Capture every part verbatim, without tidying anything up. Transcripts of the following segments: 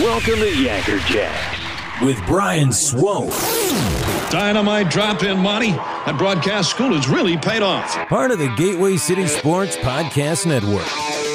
Welcome to Yacker Jacks with Brian Swope. Dynamite drop-in money. That broadcast school has really paid off. Part of the Gateway City Sports Podcast Network.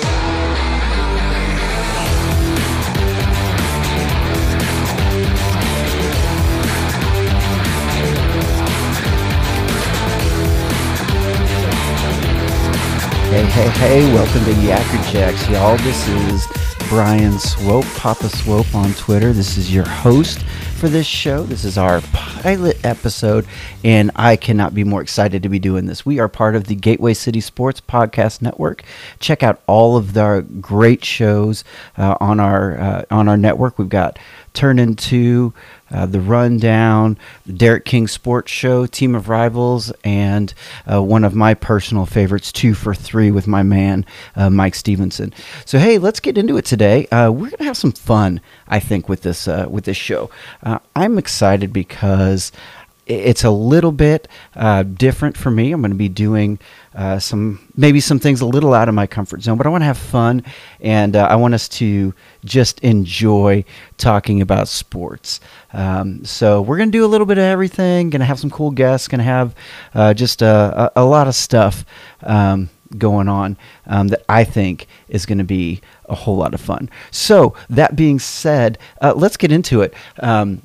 Hey, hey, hey, welcome to Yacker Jacks, y'all. This is Brian Swope, Papa Swope on Twitter. This is your host for this show. This is our pilot episode, and I cannot be more excited to be doing this. We are part of the Gateway City Sports Podcast Network. Check out all of the great shows uh, on our uh, on our network. We've got Turn Into, uh, The Rundown, the Derek King Sports Show, Team of Rivals, and uh, one of my personal favorites, Two for Three, with my man, uh, Mike Stevenson. So, hey, let's get into it today. Uh, we're going to have some fun, I think, with this, uh, with this show. Uh, I'm excited because it's a little bit uh, different for me. I'm going to be doing uh, some, maybe some things a little out of my comfort zone, but I want to have fun, and uh, I want us to just enjoy talking about sports. Um, so we're going to do a little bit of everything, going to have some cool guests, going to have uh, just a, a, a lot of stuff um, going on um, that I think is going to be a whole lot of fun. So that being said, uh, let's get into it. Um,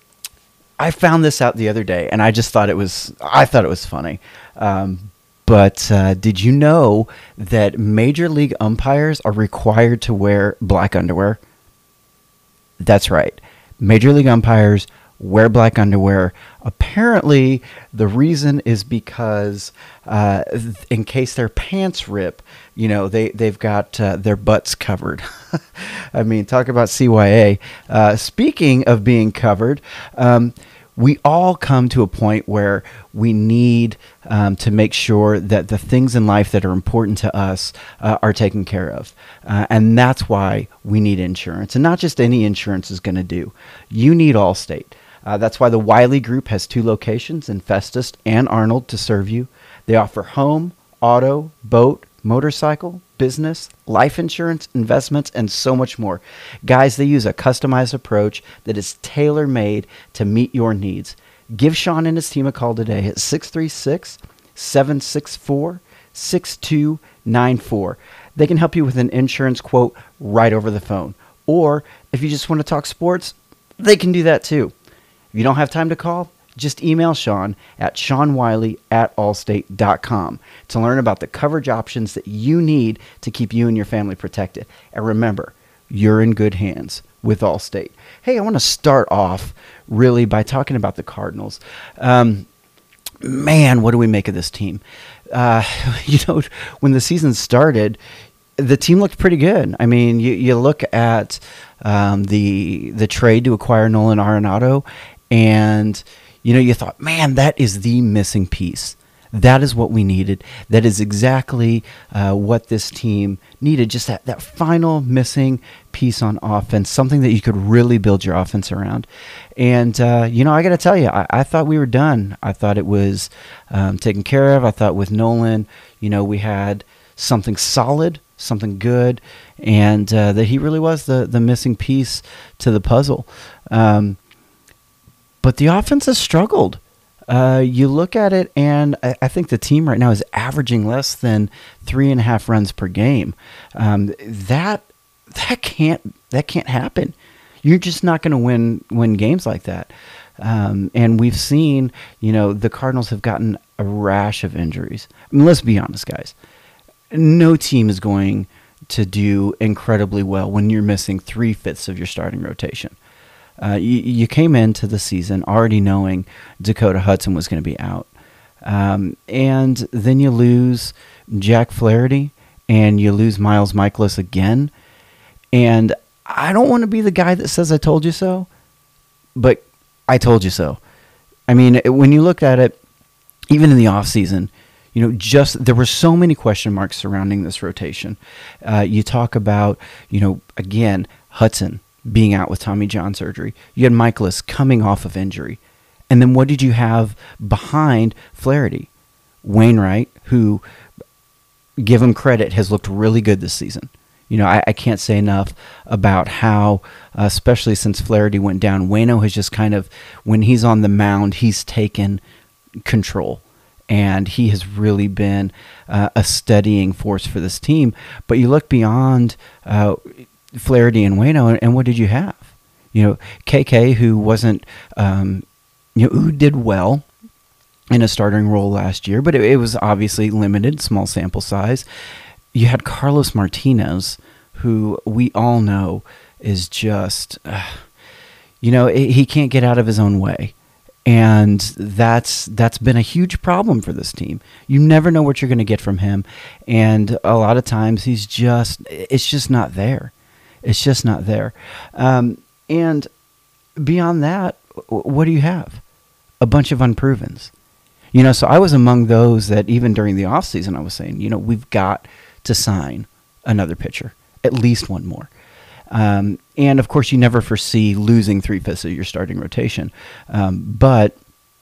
I found this out the other day, and I just thought it was, I thought it was funny. Um, but uh, did you know that Major League umpires are required to wear black underwear? That's right. Major League umpires wear black underwear. Apparently, the reason is because uh, in case their pants rip, you know, they, they've got uh, their butts covered. I mean, talk about C Y A. Uh, speaking of being covered, um, we all come to a point where we need um, to make sure that the things in life that are important to us uh, are taken care of. Uh, and that's why we need insurance. And not just any insurance is going to do. You need Allstate. Uh, that's why the Wiley Group has two locations in Festus and Arnold to serve you. They offer home, auto, boat, motorcycle, business, life insurance, investments, and so much more. Guys, they use a customized approach that is tailor-made to meet your needs. Give Sean and his team a call today at six three six, seven six four, six two nine four. They can help you with an insurance quote right over the phone. Or if you just want to talk sports, they can do that too. If you don't have time to call, just email Sean at sean wiley at allstate dot com to learn about the coverage options that you need to keep you and your family protected. And remember, you're in good hands with Allstate. Hey, I want to start off really by talking about the Cardinals. Um, man, what do we make of this team? Uh, you know, when the season started, the team looked pretty good. I mean, you, you look at um, the the trade to acquire Nolan Arenado, and you know, you thought, man, that is the missing piece. That is what we needed. That is exactly uh, what this team needed. Just that, that final missing piece on offense, something that you could really build your offense around. And, uh, you know, I got to tell you, I, I thought we were done. I thought it was um, taken care of. I thought with Nolan, you know, we had something solid, something good, and uh, that he really was the, the missing piece to the puzzle. Um But the offense has struggled. Uh, you look at it, and I, I think the team right now is averaging less than three and a half runs per game. Um, that that can't that can't happen. You're just not going to win win games like that. Um, and we've seen, you know, the Cardinals have gotten a rash of injuries. I mean, let's be honest, guys. No team is going to do incredibly well when you're missing three fifths of your starting rotation. Uh, you, you came into the season already knowing Dakota Hudson was going to be out. Um, and then you lose Jack Flaherty and you lose Miles Mikolas again. And I don't want to be the guy that says I told you so, but I told you so. I mean, when you look at it, even in the offseason, you know, just there were so many question marks surrounding this rotation. Uh, you talk about, you know, again, Hudson being out with Tommy John surgery. You had Mikolas coming off of injury. And then what did you have behind Flaherty? Wainwright, who, give him credit, has looked really good this season. You know, I, I can't say enough about how, uh, especially since Flaherty went down, Waino has just kind of, when he's on the mound, he's taken control. And he has really been uh, a steadying force for this team. But you look beyond uh, Flaherty and Waino, and, and what did you have? You know, K K, who wasn't, um, you know, who did well in a starting role last year, but it, it was obviously limited, small sample size. You had Carlos Martinez, who we all know is just, uh, you know, it, he can't get out of his own way. And that's that's been a huge problem for this team. You never know what you're going to get from him. And a lot of times he's just, it's just not there. It's just not there. Um, and beyond that, what do you have? A bunch of unprovens. You know, so I was among those that even during the offseason I was saying, you know, we've got to sign another pitcher, at least one more. Um, and, of course, you never foresee losing three-fifths of your starting rotation. Um, but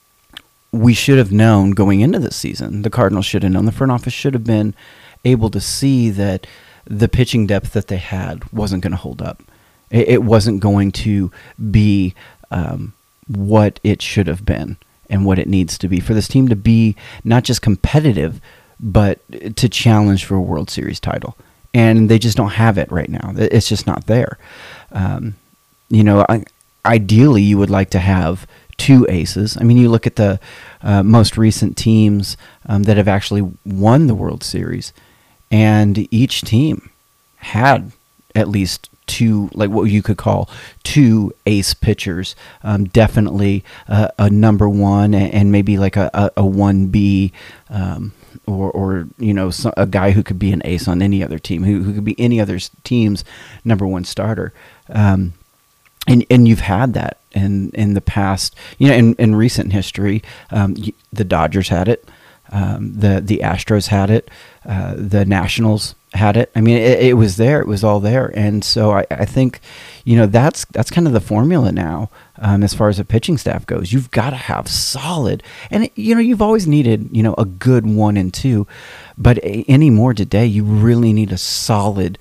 we should have known going into this season, the Cardinals should have known, the front office should have been able to see that the pitching depth that they had wasn't going to hold up. It, it wasn't going to be um, what it should have been and what it needs to be for this team to be not just competitive, but to challenge for a World Series title. And they just don't have it right now. It's just not there. Um, you know, I, ideally you would like to have two aces. I mean, you look at the uh, most recent teams um, that have actually won the World Series, and each team had at least two, like what you could call two ace pitchers. Um, definitely uh, a number one and maybe like a, a, a one B, um, or, or you know, so, a guy who could be an ace on any other team, who, who could be any other team's number one starter. Um, and and you've had that in, in the past, you know, in, in recent history. Um, the Dodgers had it. Um, the, the Astros had it. Uh, the Nationals had it. I mean, it, it was there. It was all there. And so I, I think, you know, that's that's kind of the formula now um, as far as the pitching staff goes. You've got to have solid. And, it, you know, you've always needed, you know, a good one and two. But anymore today, you really need a solid,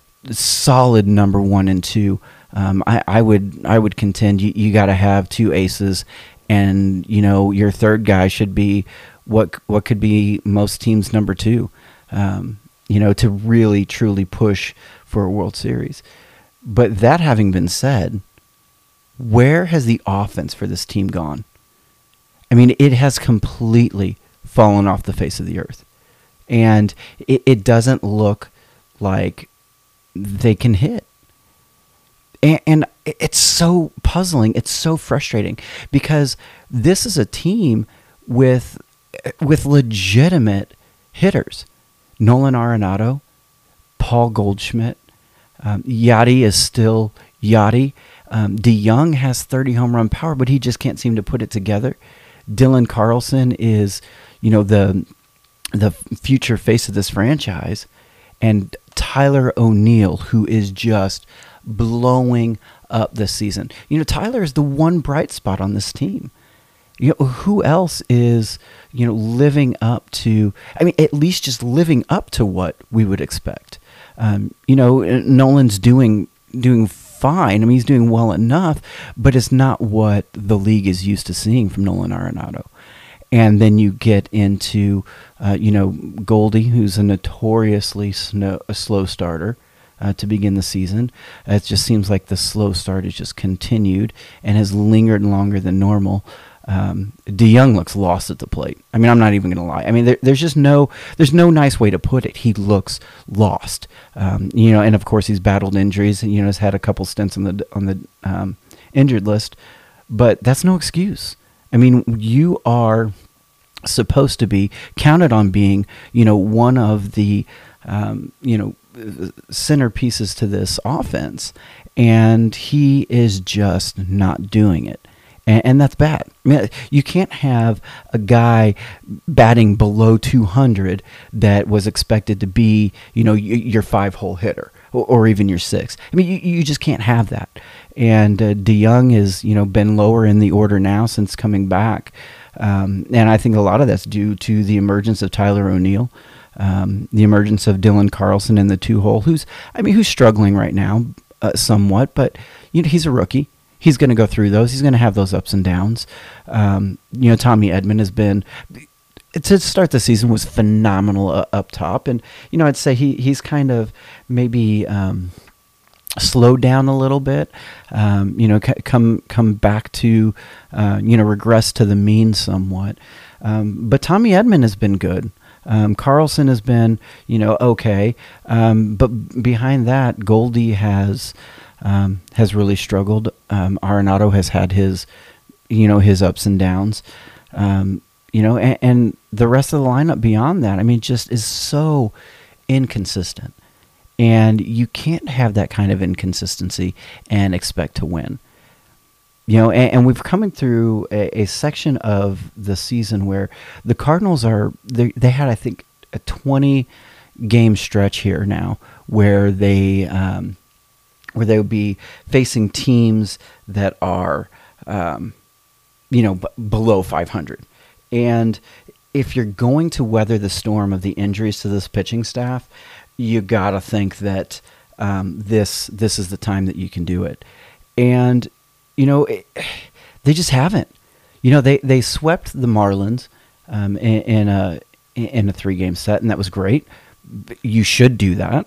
solid number one and two. Um, I, I would I would contend you, you got to have two aces. And, you know, your third guy should be what what could be most teams' number two. Um, you know, to really, truly push for a World Series. But that having been said, where has the offense for this team gone? I mean, it has completely fallen off the face of the earth. And it, it doesn't look like they can hit. And, and it's so puzzling. It's so frustrating because this is a team with with legitimate hitters. Nolan Arenado, Paul Goldschmidt, um, Yachty is still Yachty. Um, DeYoung has thirty home run power, but he just can't seem to put it together. Dylan Carlson is, you know, the the future face of this franchise, and Tyler O'Neill, who is just blowing up this season. You know, Tyler is the one bright spot on this team. You know, who else is, you know, living up to, I mean, at least just living up to what we would expect. Um, you know, Nolan's doing doing fine. I mean, he's doing well enough, but it's not what the league is used to seeing from Nolan Arenado. And then you get into, uh, you know, Goldie, who's a notoriously snow, a slow starter uh, to begin the season. Uh, it just seems like the slow start has just continued and has lingered longer than normal. Um, DeYoung looks lost at the plate. I mean, I'm not even going to lie. I mean, there, there's just no, there's no nice way to put it. He looks lost. Um, you know, and of course he's battled injuries and, you know, has had a couple stints on the, on the, um, injured list, but that's no excuse. I mean, you are supposed to be counted on being, you know, one of the, um, you know, centerpieces to this offense, and he is just not doing it. And, and that's bad. I mean, you can't have a guy batting below two hundred that was expected to be, you know, your five-hole hitter or, or even your six. I mean, you, you just can't have that. And uh, DeYoung has, you know, been lower in the order now since coming back. Um, and I think a lot of that's due to the emergence of Tyler O'Neill. um, the emergence of Dylan Carlson in the two hole, who's I mean who's struggling right now uh, somewhat, but you know he's a rookie. He's going to go through those. He's going to have those ups and downs. Um, you know, Tommy Edman has been, to start the season, was phenomenal uh, up top. And, you know, I'd say he he's kind of maybe um, slowed down a little bit, um, you know, c- come come back to, uh, you know, regress to the mean somewhat. Um, but Tommy Edman has been good. Um, Carlson has been, you know, okay. Um, but behind that, Goldie has... Um, has really struggled. Um, Arenado has had his, you know, his ups and downs, um, you know, and, and the rest of the lineup beyond that, I mean, just is so inconsistent. And you can't have that kind of inconsistency and expect to win. You know, and, and we've coming through a, a section of the season where the Cardinals are, they, they had, I think, a twenty game stretch here now where they, um, where they would be facing teams that are, um, you know, b- below five hundred. And if you're going to weather the storm of the injuries to this pitching staff, you got to think that um, this this is the time that you can do it. And, you know, it, they just haven't. You know, they, they swept the Marlins um, in, in a in a three-game set, and that was great. You should do that.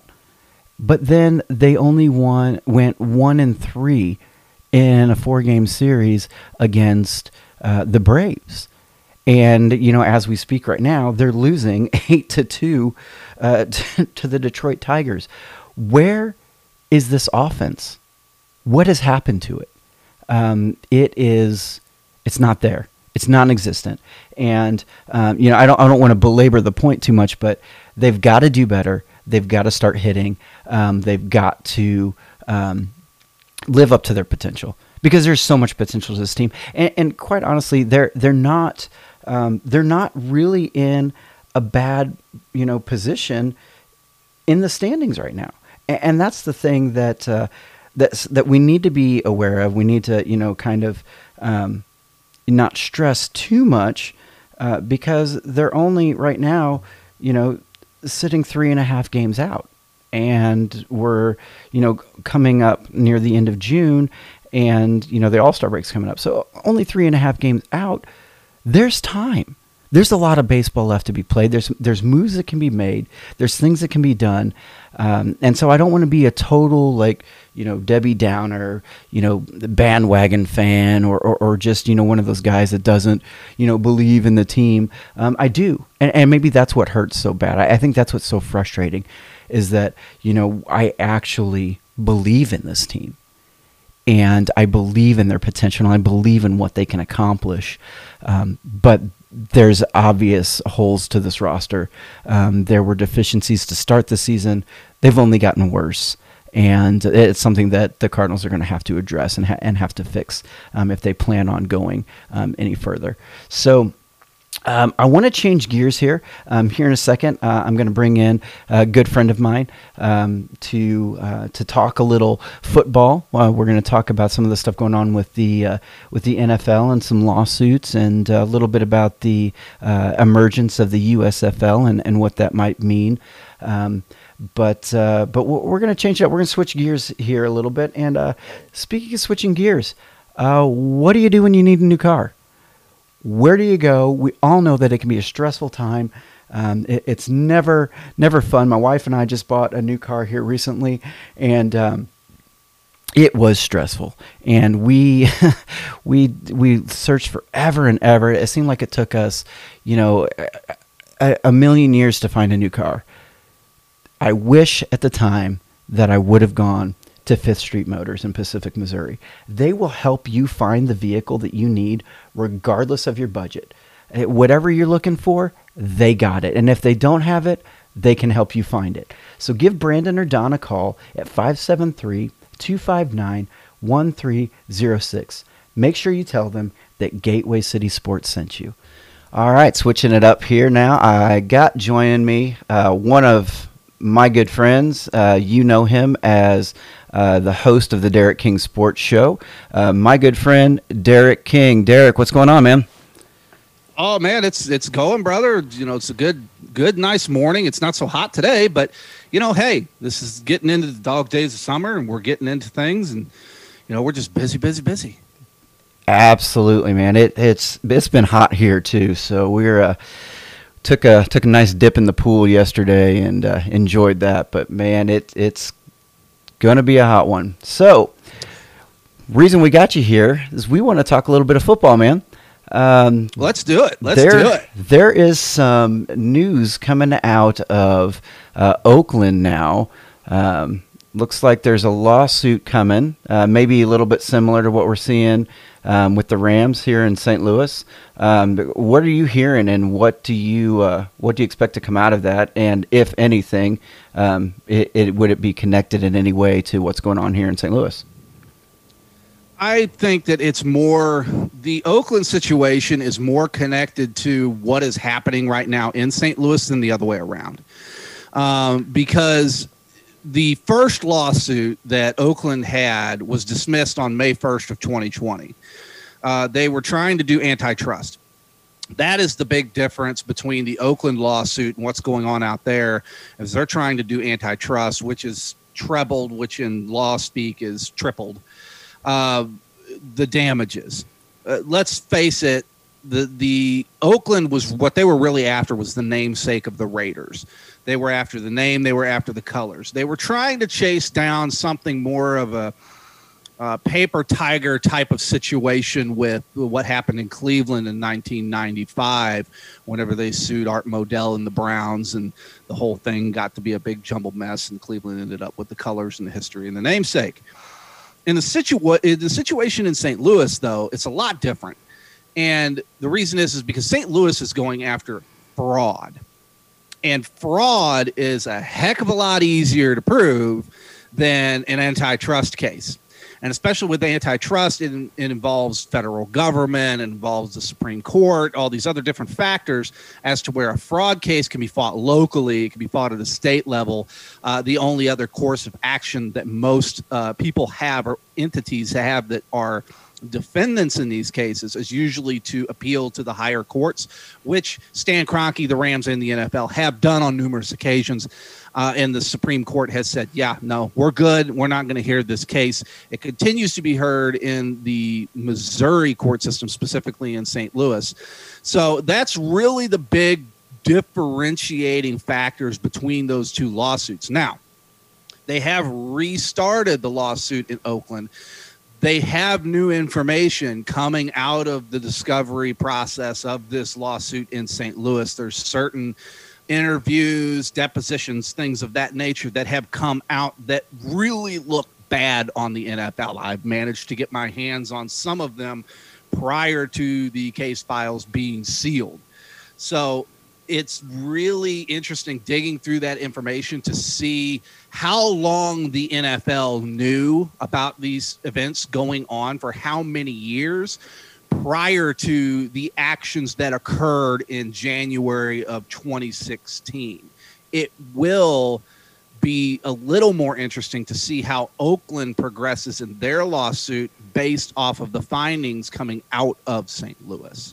But then they only won, went one and three in a four-game series against uh, the Braves, and you know, as we speak right now, they're losing eight to two uh, to, to the Detroit Tigers. Where is this offense? What has happened to it? Um, it is, it's not there. It's non-existent, and um, you know, I don't, I don't want to belabor the point too much, but they've got to do better. They've got to start hitting. Um, they've got to um, live up to their potential because there's so much potential to this team. And, and quite honestly, they're they're not um, they're not really in a bad you know position in the standings right now. And, and that's the thing that uh, that's, that we need to be aware of. We need to you know kind of um, not stress too much uh, because they're only right now you know. sitting three and a half games out, and we're you know coming up near the end of June, and you know the All-Star break's coming up, so only three and a half games out. There's time. There's a lot of baseball left to be played. There's there's moves that can be made. There's things that can be done, um, and so I don't want to be a total like you know Debbie Downer, you know bandwagon fan, or, or or just you know one of those guys that doesn't you know believe in the team. Um, I do, and and maybe that's what hurts so bad. I, I think that's what's so frustrating, is that you know I actually believe in this team, and I believe in their potential, and I believe in what they can accomplish, um, but. There's obvious holes to this roster. Um, there were deficiencies to start the season. They've only gotten worse. And it's something that the Cardinals are going to have to address and, ha- and have to fix um, if they plan on going um, any further. So um, I want to change gears here. Um, here in a second, uh, I'm going to bring in a good friend of mine um, to uh, to talk a little football. Uh, we're going to talk about some of the stuff going on with the uh, with the N F L and some lawsuits, and a little bit about the uh, emergence of the U S F L and, and what that might mean. Um, but uh, but we're going to change it up. We're going to switch gears here a little bit. And uh, speaking of switching gears, uh, what do you do when you need a new car? Where do you go? We all know that it can be a stressful time. Um, it, it's never, never fun. My wife and I just bought a new car here recently, and um, it was stressful. And we, we, we searched forever and ever. It seemed like it took us, you know, a, a million years to find a new car. I wish at the time that I would have gone to Fifth Street Motors in Pacific, Missouri. They will help you find the vehicle that you need regardless of your budget. Whatever you're looking for, they got it. And if they don't have it, they can help you find it. So give Brandon or Don a call at five seven three, two five nine, one three zero six. Make sure you tell them that Gateway City Sports sent you. All right, switching it up here now. I got joining me uh, one of my good friends. Uh, you know him as uh, the host of the Derek King Sports Show. Uh, my good friend, Derek King. Derek, what's going on, man? Oh man, it's it's going, brother. You know, it's a good, good, nice morning. It's not so hot today, but you know, hey, this is getting into the dog days of summer, and we're getting into things, and you know, we're just busy, busy, busy. Absolutely, man. It it's it's been hot here too. So we're uh, took a took a nice dip in the pool yesterday and uh, enjoyed that. But man, it it's gonna be a hot one. So, reason we got you here is we want to talk a little bit of football, man. Um, Let's do it. Let's there, do it. There is some news coming out of uh, Oakland now. Um, looks like there's a lawsuit coming, uh, maybe a little bit similar to what we're seeing um, with the Rams here in Saint Louis. Um, what are you hearing, and what do you uh, what do you expect to come out of that? And if anything, um, it, it would it be connected in any way to what's going on here in Saint Louis? I think that it's more, the Oakland situation is more connected to what is happening right now in Saint Louis than the other way around. Um, because the first lawsuit that Oakland had was dismissed on May first of twenty twenty. Uh, they were trying to do antitrust. That is the big difference between the Oakland lawsuit and what's going on out there, is they're trying to do antitrust, which is trebled, which in law speak is tripled. Uh, the damages. Uh, let's face it, the the Oakland was, what they were really after was the namesake of the Raiders. They were after the name. They were after the colors. They were trying to chase down something more of a uh, paper tiger type of situation with what happened in Cleveland in nineteen ninety-five, whenever they sued Art Modell and the Browns, and the whole thing got to be a big jumbled mess, and Cleveland ended up with the colors and the history and the namesake. In the, situa- in the situation in Saint Louis, though, it's a lot different. And the reason is, is because Saint Louis is going after fraud. And fraud is a heck of a lot easier to prove than an antitrust case. And especially with antitrust, it, it involves federal government, it involves the Supreme Court, all these other different factors as to where a fraud case can be fought locally, it can be fought at a state level. Uh, the only other course of action that most uh, people have, or entities have that are defendants in these cases, is usually to appeal to the higher courts, which Stan Kroenke, the Rams, and the N F L have done on numerous occasions. Uh, and the Supreme Court has said, yeah, no, we're good. We're not going to hear this case. It continues to be heard in the Missouri court system, specifically in Saint Louis. So that's really the big differentiating factors between those two lawsuits. Now, they have restarted the lawsuit in Oakland. They have new information coming out of the discovery process of this lawsuit in Saint Louis. There's certain interviews, depositions, things of that nature that have come out that really look bad on the N F L. I've managed to get my hands on some of them prior to the case files being sealed. So it's really interesting digging through that information to see how long the N F L knew about these events going on for how many years prior to the actions that occurred in January of twenty sixteen. It will be a little more interesting to see how Oakland progresses in their lawsuit based off of the findings coming out of Saint Louis.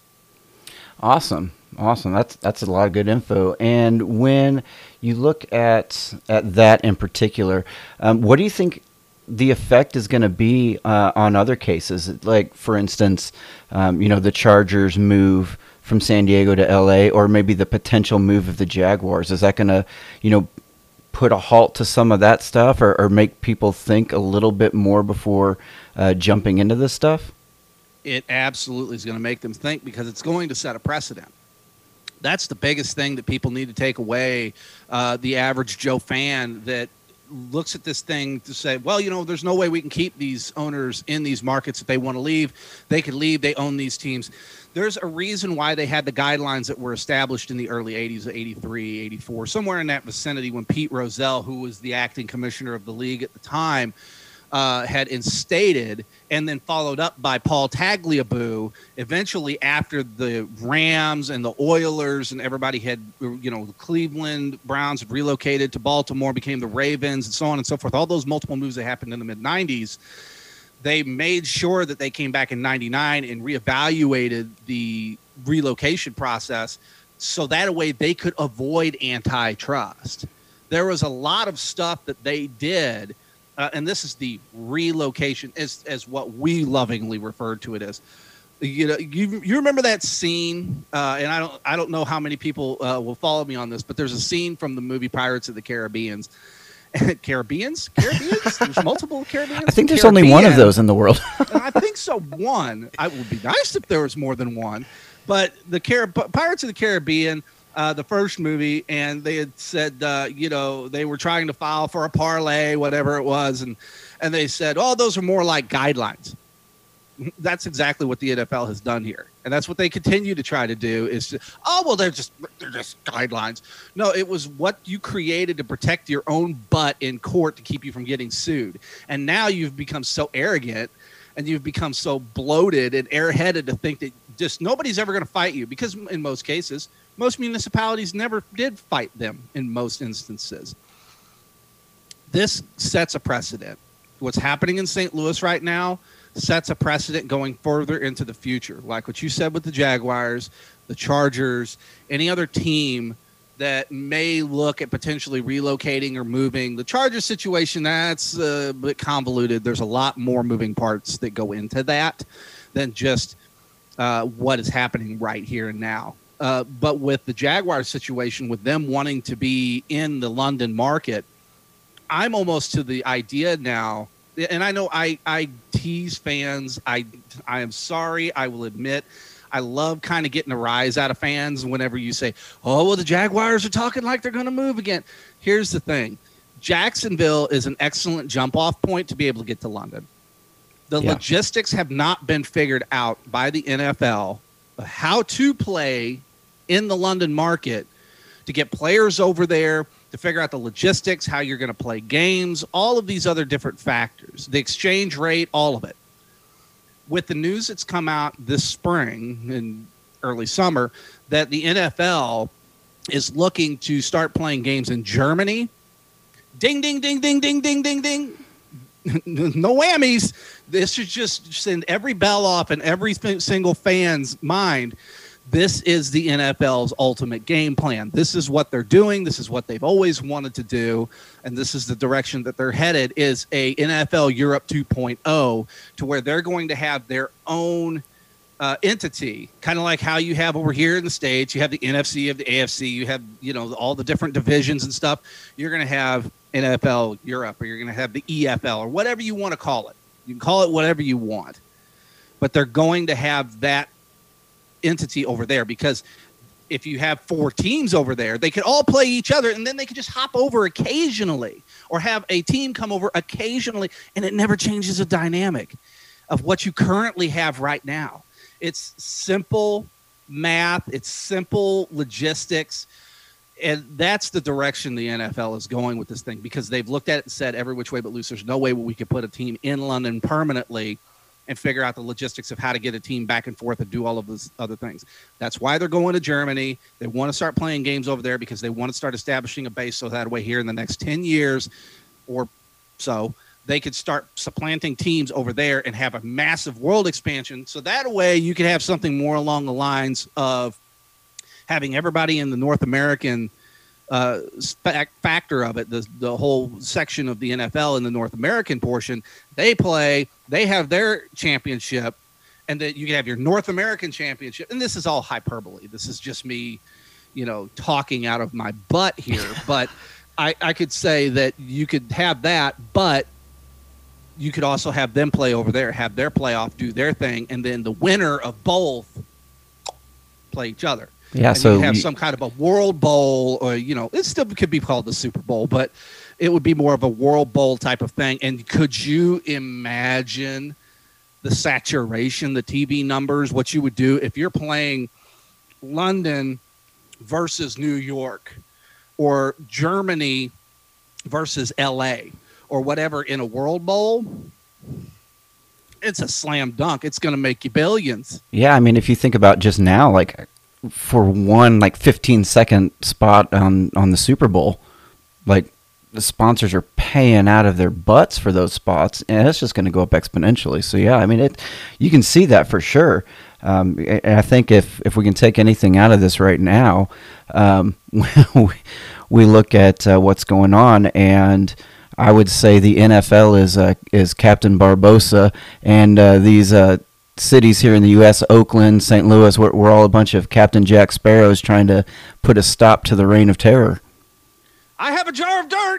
Awesome. Awesome. That's that's a lot of good info. And when you look at at that in particular, um, what do you think the effect is going to be uh, on other cases? Like, for instance, um, you know, the Chargers move from San Diego to L A, or maybe the potential move of the Jaguars. Is that going to, you know, put a halt to some of that stuff, or, or make people think a little bit more before uh, jumping into this stuff? It absolutely is going to make them think, because it's going to set a precedent. That's the biggest thing that people need to take away. Uh, the average Joe fan that looks at this thing to say, well, you know, there's no way we can keep these owners in these markets. If they want to leave, they could leave. They own these teams. There's a reason why they had the guidelines that were established in the early eighties, eighty-three, eighty-four, somewhere in that vicinity, when Pete Rozelle, who was the acting commissioner of the league at the time, Uh, had instated, and then followed up by Paul Tagliabue eventually after the Rams and the Oilers and everybody had, you know, the Cleveland Browns had relocated to Baltimore, became the Ravens, and so on and so forth. All those multiple moves that happened in the mid nineties, they made sure that they came back in ninety-nine and reevaluated the relocation process, so that way they could avoid antitrust. There was a lot of stuff that they did, uh, and this is the relocation, as as what we lovingly referred to it as. You know, you you remember that scene, uh, and I don't I don't know how many people uh, will follow me on this, but there's a scene from the movie Pirates of the Caribbean. Caribbeans? Caribbeans? There's multiple Caribbeans? I think there's Caribbean. only one of those in the world. I think so, one. It would be nice if there was more than one. But the Car- Pirates of the Caribbean, uh, the first movie, and they had said, uh, you know, they were trying to file for a parlay, whatever it was, and and they said, oh, those are more like guidelines. That's exactly what the N F L has done here, and that's what they continue to try to do. Is to, oh well, they're just they're just guidelines. No, it was what you created to protect your own butt in court to keep you from getting sued. And now you've become so arrogant, and you've become so bloated and airheaded to think that just nobody's ever going to fight you, because in most cases, most municipalities never did fight them in most instances. This sets a precedent. What's happening in Saint Louis right now sets a precedent going further into the future. Like what you said with the Jaguars, the Chargers, any other team that may look at potentially relocating or moving. The Chargers situation, that's a bit convoluted. There's a lot more moving parts that go into that than just uh, what is happening right here and now. Uh, but with the Jaguars situation, with them wanting to be in the London market, I'm almost to the idea now, and I know I, I tease fans. I I am sorry. I will admit, I love kind of getting a rise out of fans whenever you say, oh, well, the Jaguars are talking like they're going to move again. Here's the thing. Jacksonville is an excellent jump-off point to be able to get to London. The yeah. logistics have not been figured out by the N F L of how to play in the London market to get players over there, to figure out the logistics, how you're going to play games, all of these other different factors, the exchange rate, all of it. With the news that's come out this spring and early summer that the N F L is looking to start playing games in Germany, ding, ding, ding, ding, ding, ding, ding, ding. No whammies. This should just send every bell off in every single fan's mind. This is the N F L's ultimate game plan. This is what they're doing. This is what they've always wanted to do. And this is the direction that they're headed, is a N F L Europe two point oh, to where they're going to have their own uh, entity, kind of like how you have over here in the States. You have the N F C, you have the A F C, you have, you know, all the different divisions and stuff. You're going to have N F L Europe, or you're going to have the E F L, or whatever you want to call it. You can call it whatever you want. But they're going to have that entity over there, because if you have four teams over there, they could all play each other, and then they could just hop over occasionally, or have a team come over occasionally, and it never changes the dynamic of what you currently have right now. It's simple math, it's simple logistics, and that's the direction the N F L is going with this thing, because they've looked at it and said, every which way but loose, there's no way we could put a team in London permanently and figure out the logistics of how to get a team back and forth and do all of those other things. That's why they're going to Germany. They want to start playing games over there, because they want to start establishing a base, so that way here in the next ten years or so, they could start supplanting teams over there and have a massive world expansion. So that way you could have something more along the lines of having everybody in the North American uh, factor of it, the, the whole section of the N F L in the North American portion, they play, they have their championship, and that you can have your North American championship. And this is all hyperbole. This is just me, you know, talking out of my butt here. But I, I could say that you could have that, but you could also have them play over there, have their playoff, do their thing, and then the winner of both play each other. Yeah, and so you have you, some kind of a World Bowl, or, you know, it still could be called the Super Bowl, but it would be more of a World Bowl type of thing. And could you imagine the saturation, the T V numbers, what you would do if you're playing London versus New York, or Germany versus L A, or whatever in a World Bowl? It's a slam dunk. It's going to make you billions. Yeah, I mean, if you think about just now, like for one like fifteen second spot on on the Super Bowl, like the sponsors are paying out of their butts for those spots, and it's just going to go up exponentially. So yeah, I mean, it you can see that for sure. Um, and I think if, if we can take anything out of this right now, um, we, we look at uh, what's going on, and I would say the N F L is uh, is Captain Barbosa, and uh, these uh, cities here in the U S, Oakland, Saint Louis, we're, we're all a bunch of Captain Jack Sparrows trying to put a stop to the reign of terror. I have a jar of dirt.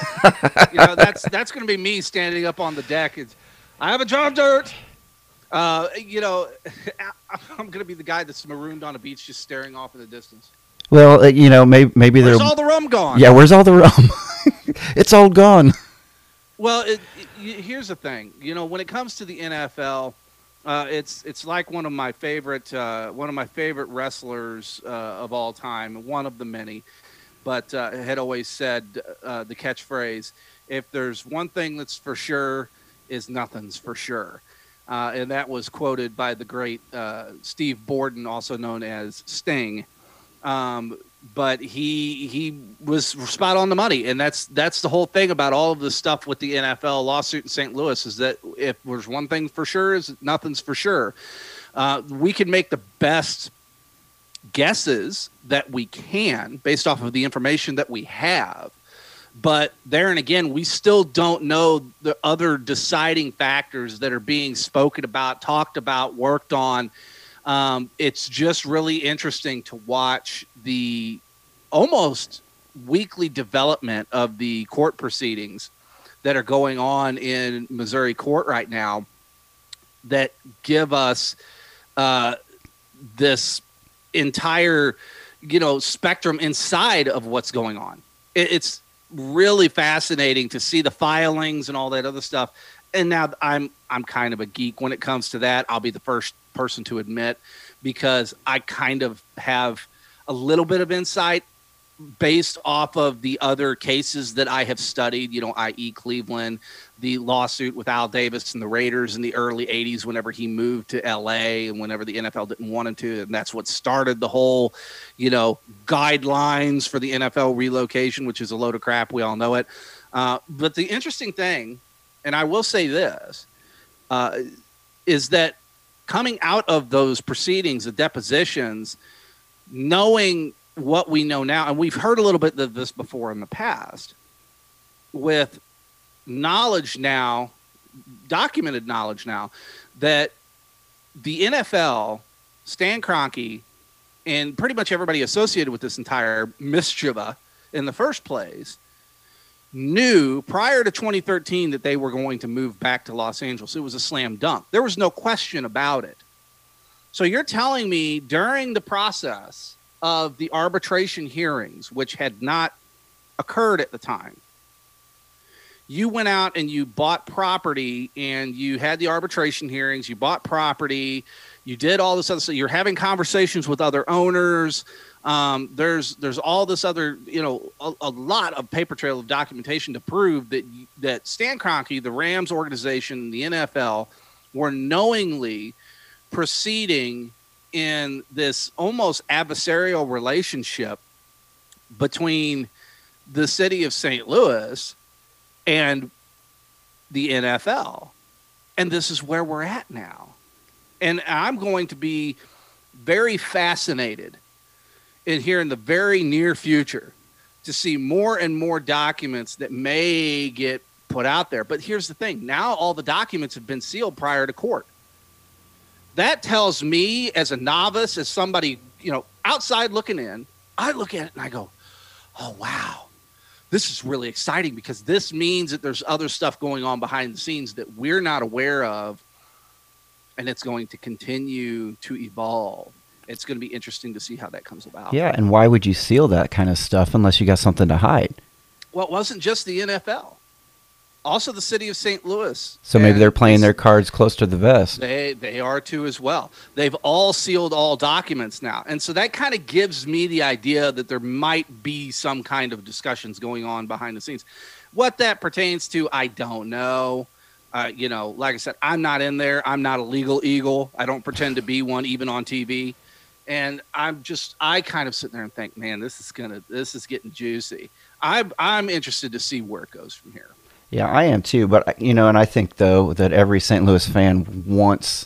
you know, that's that's going to be me standing up on the deck. It's, I have a jar of dirt. Uh, you know, I'm going to be the guy that's marooned on a beach just staring off in the distance. Well, uh, you know, maybe maybe Where's they're all the rum gone? Yeah, where's all the rum? It's all gone. Well, it, it, here's the thing. You know, when it comes to the N F L, uh, it's it's like one of my favorite uh, one of my favorite wrestlers uh, of all time, one of the many, but uh, had always said uh, the catchphrase, "If there's one thing that's for sure, is nothing's for sure," uh, and that was quoted by the great uh, Steve Borden, also known as Sting. Um, but he he was spot on the money, and that's that's the whole thing about all of this stuff with the N F L lawsuit in Saint Louis is that if there's one thing for sure, is nothing's for sure. Uh, we can make the best guesses that we can based off of the information that we have, but there and again, we still don't know the other deciding factors that are being spoken about, talked about, worked on. Um, it's just really interesting to watch the almost weekly development of the court proceedings that are going on in Missouri court right now that give us uh, this entire, you know, spectrum inside of what's going on. It, it's really fascinating to see the filings and all that other stuff. And now I'm I'm kind of a geek when it comes to that. I'll be the first person to admit, because I kind of have a little bit of insight based off of the other cases that I have studied, you know, that is. Cleveland, the lawsuit with Al Davis and the Raiders in the early eighties whenever he moved to L A and whenever the N F L didn't want him to. And that's what started the whole, you know, guidelines for the N F L relocation, which is a load of crap. We all know it. Uh, but the interesting thing, and I will say this, uh, is that coming out of those proceedings, the depositions, knowing what we know now, and we've heard a little bit of this before in the past, with knowledge now, documented knowledge now, that the N F L, Stan Kroenke, and pretty much everybody associated with this entire mischief in the first place, knew prior to twenty thirteen that they were going to move back to Los Angeles. It was a slam dunk. There was no question about it. So you're telling me during the process of the arbitration hearings, which had not occurred at the time, you went out and you bought property and you had the arbitration hearings, you bought property, you did all this other stuff. You're having conversations with other owners. Um, there's there's all this other, you know, a, a lot of paper trail of documentation to prove that that Stan Kroenke, the Rams organization, the N F L, were knowingly proceeding in this almost adversarial relationship between the city of Saint Louis and the N F L. And this is where we're at now. And I'm going to be very fascinated in here in the very near future to see more and more documents that may get put out there. But here's the thing. Now all the documents have been sealed prior to court. That tells me as a novice, as somebody, you know, outside looking in, I look at it and I go, oh, wow, this is really exciting, because this means that there's other stuff going on behind the scenes that we're not aware of, and it's going to continue to evolve. It's going to be interesting to see how that comes about. Yeah, and why would you seal that kind of stuff unless you got something to hide? Well, it wasn't just the N F L. Also the city of Saint Louis. So maybe they're playing their cards close to the vest. They they are too as well. They've all sealed all documents now. And so that kind of gives me the idea that there might be some kind of discussions going on behind the scenes. What that pertains to, I don't know. Uh, you know, like I said, I'm not in there. I'm not a legal eagle. I don't pretend to be one, even on T V. And I'm just, I kind of sit there and think, man, this is gonna, this is getting juicy. I'm, I'm interested to see where it goes from here. Yeah, I am too. But, you know, and I think, though, that every Saint Louis fan wants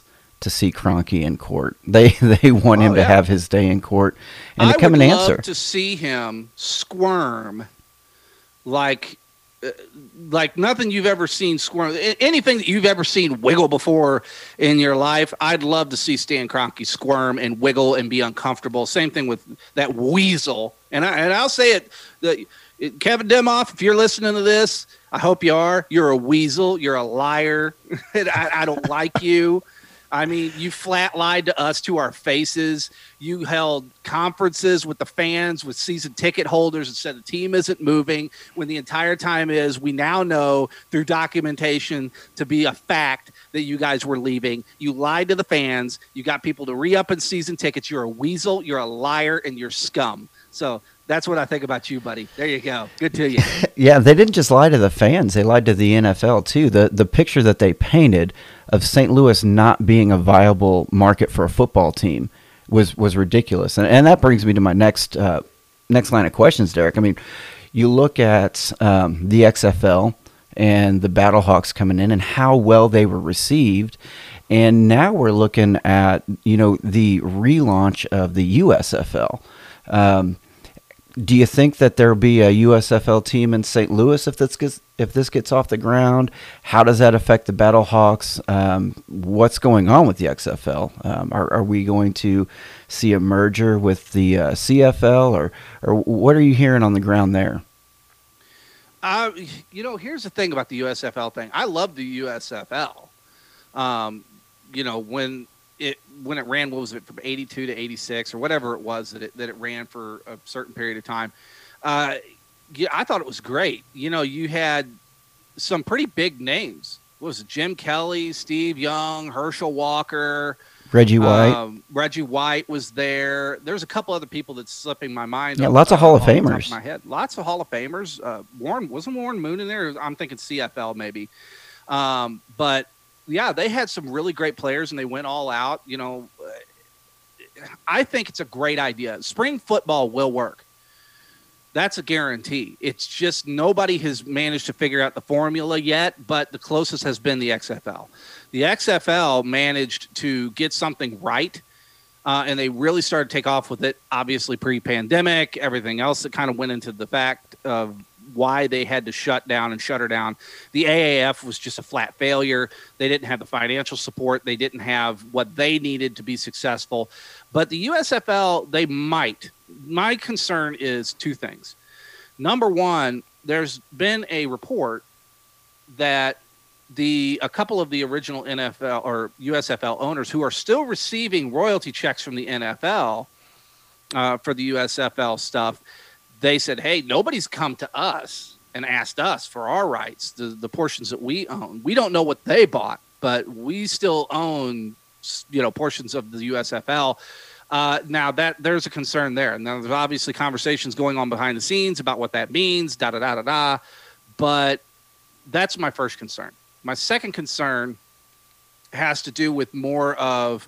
to see Kroenke in court. They they want Oh, him to yeah. have his day in court and I to come would and love answer. to see him squirm like uh, like nothing you've ever seen squirm. A- Anything that you've ever seen wiggle before in your life, I'd love to see Stan Kroenke squirm and wiggle and be uncomfortable. Same thing with that weasel. And I and I'll say it, the, it Kevin Demoff, if you're listening to this, I hope you are. You're a weasel. You're a liar. And I, I don't like you. I mean, you flat lied to us to our faces. You held conferences with the fans, with season ticket holders, and said the team isn't moving, when the entire time is we now know through documentation to be a fact that you guys were leaving. You lied to the fans. You got people to re-up in season tickets. You're a weasel. You're a liar, and you're scum. So that's what I think about you, buddy. There you go. Good to you. Yeah, they didn't just lie to the fans; they lied to the N F L too. the The picture that they painted of Saint Louis not being a viable market for a football team was was ridiculous, and and that brings me to my next uh, next line of questions, Derek. I mean, you look at um, the X F L and the Battlehawks coming in, and how well they were received, and now we're looking at you know the relaunch of the U S F L. Um, Do you think that there'll be a U S F L team in Saint Louis if this gets if this gets off the ground? How does that affect the Battlehawks? Um, what's going on with the X F L? Um, are, are we going to see a merger with the uh, C F L, or or what are you hearing on the ground there? Uh, you know, here's the thing about the U S F L thing. I love the U S F L. Um, you know, when it when it ran, what was it, from eighty-two to eighty-six or whatever it was that it that it ran for a certain period of time. Uh, yeah, I thought it was great. You know, you had some pretty big names. What was it? Jim Kelly, Steve Young, Herschel Walker, Reggie White. Um, Reggie White was there. There's a couple other people that's slipping my mind. Yeah, off- lots of uh, Hall of off the top Famers. My head. Lots of Hall of Famers. Uh, Warren wasn't Warren Moon in there. I'm thinking C F L maybe. Um, but yeah, they had some really great players and they went all out. You know, I think it's a great idea. Spring football will work. That's a guarantee. It's just nobody has managed to figure out the formula yet, but the closest has been the X F L. The X F L managed to get something right, uh, and they really started to take off with it, obviously pre-pandemic, everything else that kind of went into the fact of why they had to shut down and shutter down. The A A F was just a flat failure. They didn't have the financial support. They didn't have what they needed to be successful. But the U S F L, they might. My concern is two things. Number one, there's been a report that the a couple of the original N F L or U S F L owners who are still receiving royalty checks from the N F L uh, for the U S F L stuff, they said, hey, nobody's come to us and asked us for our rights, the, the portions that we own. We don't know what they bought, but we still own, you know, portions of the U S F L. Uh, now that there's a concern there. Now there's obviously conversations going on behind the scenes about what that means, da da da da da. But that's my first concern. My second concern has to do with more of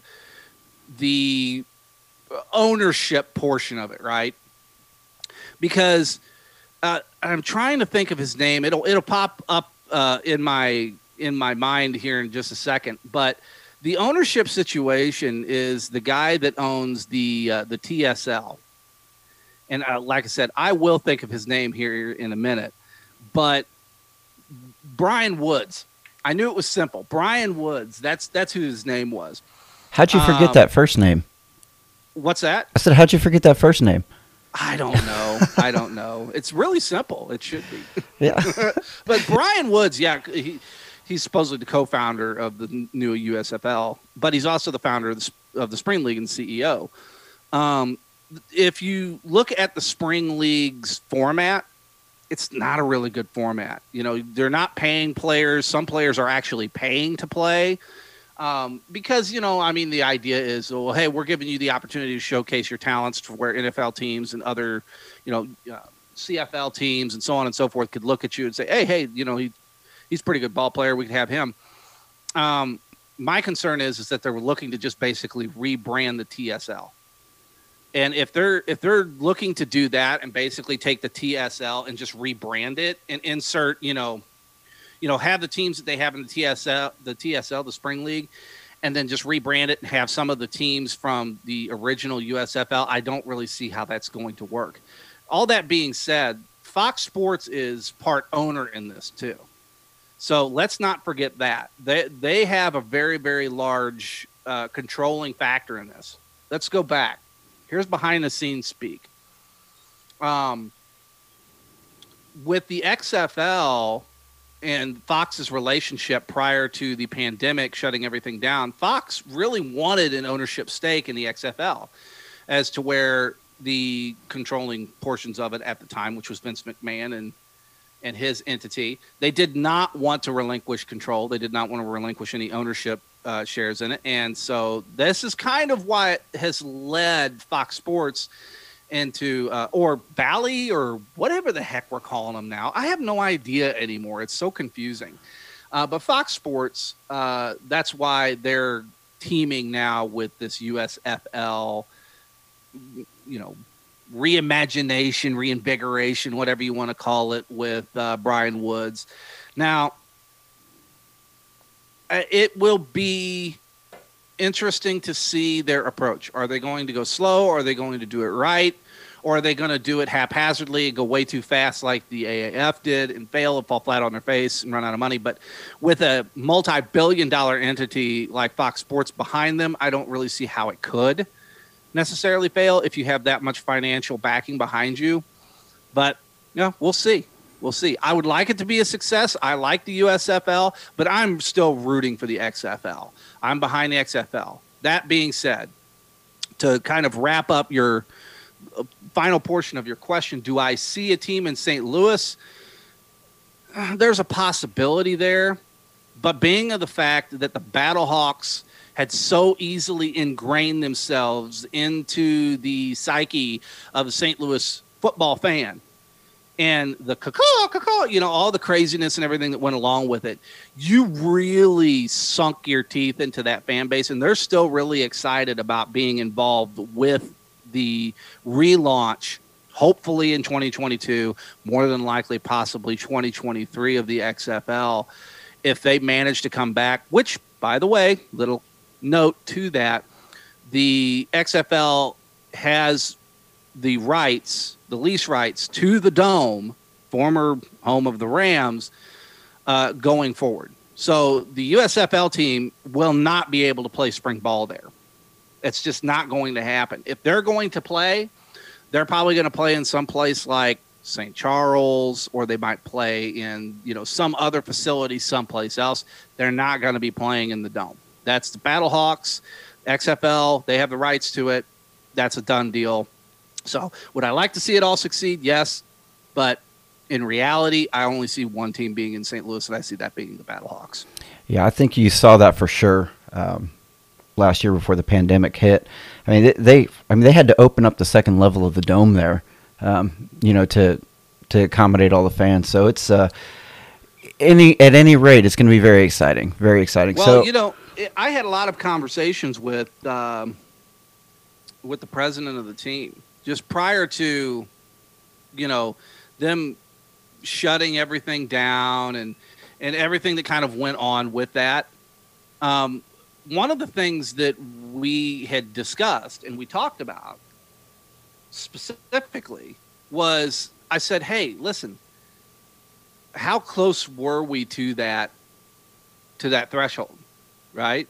the ownership portion of it, right? Because uh, I'm trying to think of his name. It'll it'll pop up uh, in my in my mind here in just a second. But the ownership situation is the guy that owns the uh, the T S L, and uh, like I said, I will think of his name here in a minute. But Brian Woods, I knew it was simple. Brian Woods. That's that's who his name was. How'd you forget Um, that first name? What's that? I said, how'd you forget that first name? I don't know. I don't know. It's really simple. It should be. Yeah. But Brian Woods, yeah, he, he's supposedly the co-founder of the new U S F L, but he's also the founder of the, of the Spring League and C E O. Um, if you look at the Spring League's format, it's not a really good format. You know, they're not paying players. Some players are actually paying to play. Um, because, you know, I mean, the idea is, well, hey, we're giving you the opportunity to showcase your talents to where N F L teams and other, you know, uh, C F L teams and so on and so forth could look at you and say, hey, hey, you know, he, he's a pretty good ball player. We could have him. Um, my concern is, is that they're looking to just basically rebrand the T S L. And if they're, if they're looking to do that and basically take the T S L and just rebrand it and insert, you know, you know, have the teams that they have in the T S L, the T S L, the Spring League, and then just rebrand it and have some of the teams from the original U S F L, I don't really see how that's going to work. All that being said, Fox Sports is part owner in this too. So let's not forget that. They, they have a very, very large uh, controlling factor in this. Let's go back. Here's behind the scenes speak. Um, with the X F L and Fox's relationship prior to the pandemic shutting everything down, Fox really wanted an ownership stake in the X F L as to where the controlling portions of it at the time, which was Vince McMahon and and his entity, they did not want to relinquish control. They did not want to relinquish any ownership uh, shares in it. And so this is kind of what has led Fox Sports into, uh, or Bally or whatever the heck we're calling them now. I have no idea anymore. It's so confusing. Uh, but Fox Sports, uh, that's why they're teaming now with this U S F L, you know, reimagination, reinvigoration, whatever you want to call it, with uh, Brian Woods. Now, it will be interesting to see their approach. Are they going to go slow? Are they going to do it right? Or are they going to do it haphazardly and go way too fast like the A A F did and fail and fall flat on their face and run out of money? But with a multi-billion dollar entity like Fox Sports behind them, I don't really see how it could necessarily fail if you have that much financial backing behind you. But, you know, we'll see. We'll see. I would like it to be a success. I like the U S F L, but I'm still rooting for the X F L. I'm behind the X F L. That being said, to kind of wrap up your final portion of your question, do I see a team in Saint Louis? Uh, there's a possibility there, but being of the fact that the Battlehawks had so easily ingrained themselves into the psyche of the Saint Louis football fan, and the cacaw, cacaw, you know, all the craziness and everything that went along with it, you really sunk your teeth into that fan base, and they're still really excited about being involved with the relaunch, hopefully in twenty twenty-two, more than likely possibly twenty twenty-three of the X F L, if they manage to come back, which, by the way, little note to that, the X F L has the rights, the lease rights to the Dome, former home of the Rams, uh, going forward. So the U S F L team will not be able to play spring ball there. It's just not going to happen. If they're going to play, they're probably going to play in some place like Saint Charles, or they might play in, you know, some other facility someplace else. They're not going to be playing in the Dome. That's the Battlehawks, X F L. They have the rights to it. That's a done deal. So would I like to see it all succeed? Yes. But in reality, I only see one team being in Saint Louis, and I see that being the Battlehawks. Yeah, I think you saw that for sure um, last year before the pandemic hit. I mean, they, they, I mean, they had to open up the second level of the Dome there, um, you know, to to accommodate all the fans. So it's uh, any at any rate, it's going to be very exciting, very exciting. Well, so, you know, I had a lot of conversations with um, with the president of the team just prior to, you know, them shutting everything down and and everything that kind of went on with that. Um, one of the things that we had discussed and we talked about specifically was, I said, hey, listen, how close were we to that to that threshold? Right?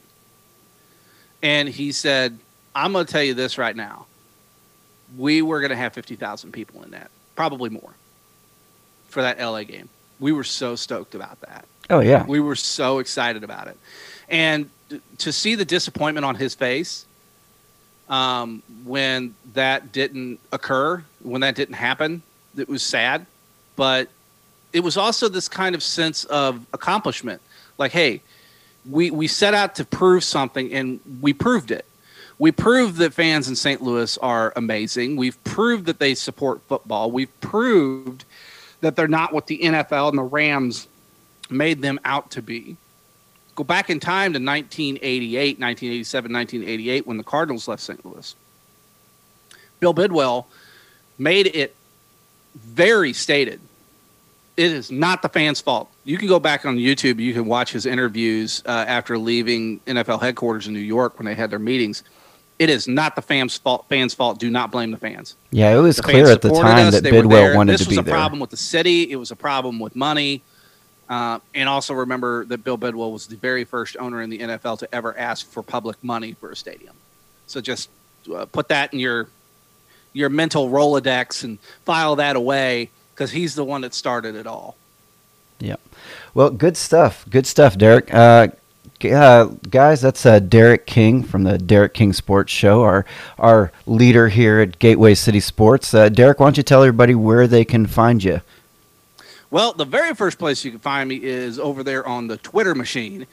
And he said, I'm going to tell you this right now. We were going to have fifty thousand people in that, probably more, for that L A game. We were so stoked about that. Oh, yeah. We were so excited about it. And to see the disappointment on his face um, when that didn't occur, when that didn't happen, it was sad. But it was also this kind of sense of accomplishment. Like, hey, We we set out to prove something, and we proved it. We proved that fans in Saint Louis are amazing. We've proved that they support football. We've proved that they're not what the N F L and the Rams made them out to be. Go back in time to nineteen eighty-eight, nineteen eighty-seven, nineteen eighty-eight, when the Cardinals left Saint Louis. Bill Bidwell made it very stated it is not the fans' fault. You can go back on YouTube. You can watch his interviews uh, after leaving N F L headquarters in New York when they had their meetings. It is not the fans' fault. Fans' fault. Do not blame the fans. Yeah, it was the clear at the time us. that Bidwell wanted this to be there. This was a problem with the city. It was a problem with money. Uh, and also remember that Bill Bidwell was the very first owner in the N F L to ever ask for public money for a stadium. So just uh, put that in your your mental Rolodex and file that away, because he's the one that started it all. Yeah. Well, good stuff. Good stuff, Derek. Uh, uh, guys, that's uh, Derek King from the Derek King Sports Show, our our leader here at Gateway City Sports. Uh, Derek, why don't you tell everybody where they can find you? Well, the very first place you can find me is over there on the Twitter machine,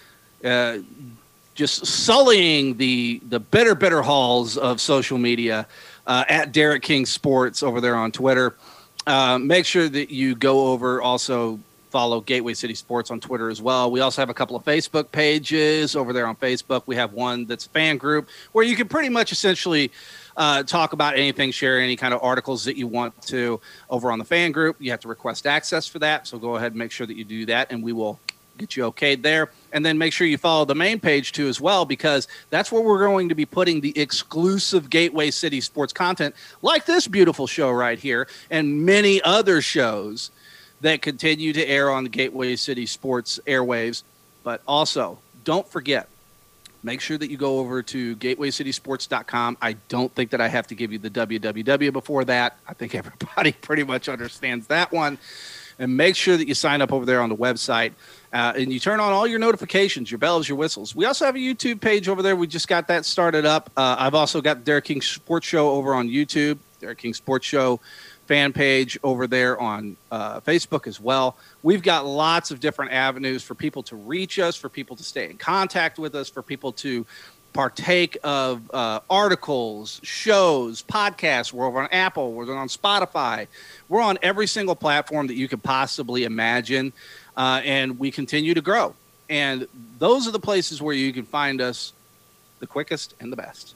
uh, just sullying the the bitter, bitter halls of social media uh, at Derek King Sports over there on Twitter. Uh, make sure that you go over, also follow Gateway City Sports on Twitter as well. We also have a couple of Facebook pages over there on Facebook. We have one that's a fan group where you can pretty much essentially uh, talk about anything, share any kind of articles that you want to over on the fan group. You have to request access for that, so go ahead and make sure that you do that, and we will get you okayed there. And then make sure you follow the main page too as well, because that's where we're going to be putting the exclusive Gateway City Sports content, like this beautiful show right here and many other shows that continue to air on the Gateway City Sports airwaves. But also, don't forget, make sure that you go over to gateway city sports dot com. I don't think that I have to give you the W W W before that. I think everybody pretty much understands that one. And make sure that you sign up over there on the website. Uh, and you turn on all your notifications, your bells, your whistles. We also have a YouTube page over there. We just got that started up. Uh, I've also got the Derek King Sports Show over on YouTube, Derek King Sports Show fan page over there on uh, Facebook as well. We've got lots of different avenues for people to reach us, for people to stay in contact with us, for people to partake of uh, articles, shows, podcasts. We're over on Apple. We're on Spotify. We're on every single platform that you could possibly imagine. Uh, and we continue to grow. And those are the places where you can find us the quickest and the best.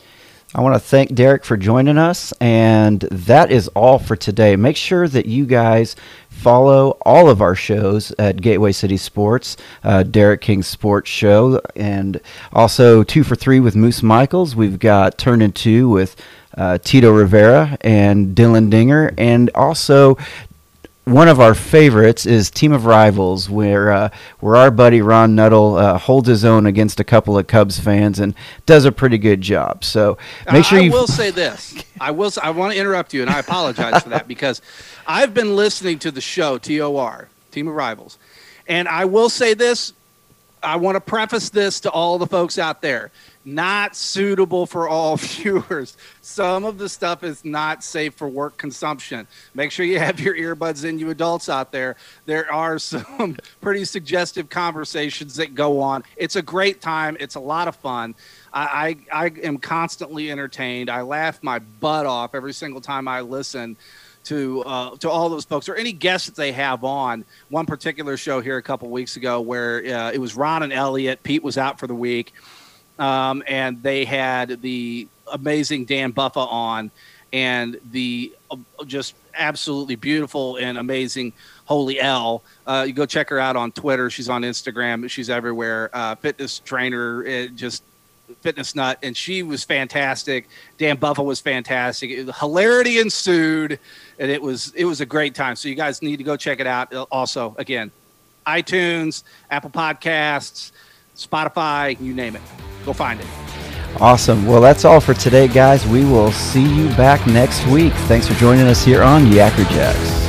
I want to thank Derek for joining us, and that is all for today. Make sure that you guys follow all of our shows at Gateway City Sports, uh, Derek King Sports Show, and also Two for Three with Moose Michaels. We've got Turn in Two with uh, Tito Rivera and Dylan Dinger, and also one of our favorites is Team of Rivals, where uh, where our buddy Ron Nuttall uh, holds his own against a couple of Cubs fans and does a pretty good job. So make sure I you. I will say this. I will. I want to interrupt you, and I apologize for that, because I've been listening to the show T O R, Team of Rivals, and I will say this. I want to preface this to all the folks out there. Not suitable for all viewers. Some of the stuff is not safe for work consumption. Make sure you have your earbuds in, you adults out there. There are some pretty suggestive conversations that go on. It's a great time. It's a lot of fun. I, I, I am constantly entertained. I laugh my butt off every single time I listen to uh, to all those folks or any guests that they have on. One particular show here a couple weeks ago where uh, it was Ron and Elliot. Pete was out for the week. Um, and they had the amazing Dan Buffa on, and the uh, just absolutely beautiful and amazing Holy L. Uh, you go check her out on Twitter. She's on Instagram. She's everywhere. Uh, fitness trainer, it just fitness nut, and she was fantastic. Dan Buffa was fantastic. It, hilarity ensued, and it was it was a great time. So you guys need to go check it out. Also, again, iTunes, Apple Podcasts, Spotify, you name it. Go find it. Awesome. Well, that's all for today, guys. We will see you back next week. Thanks for joining us here on Yacker Jacks.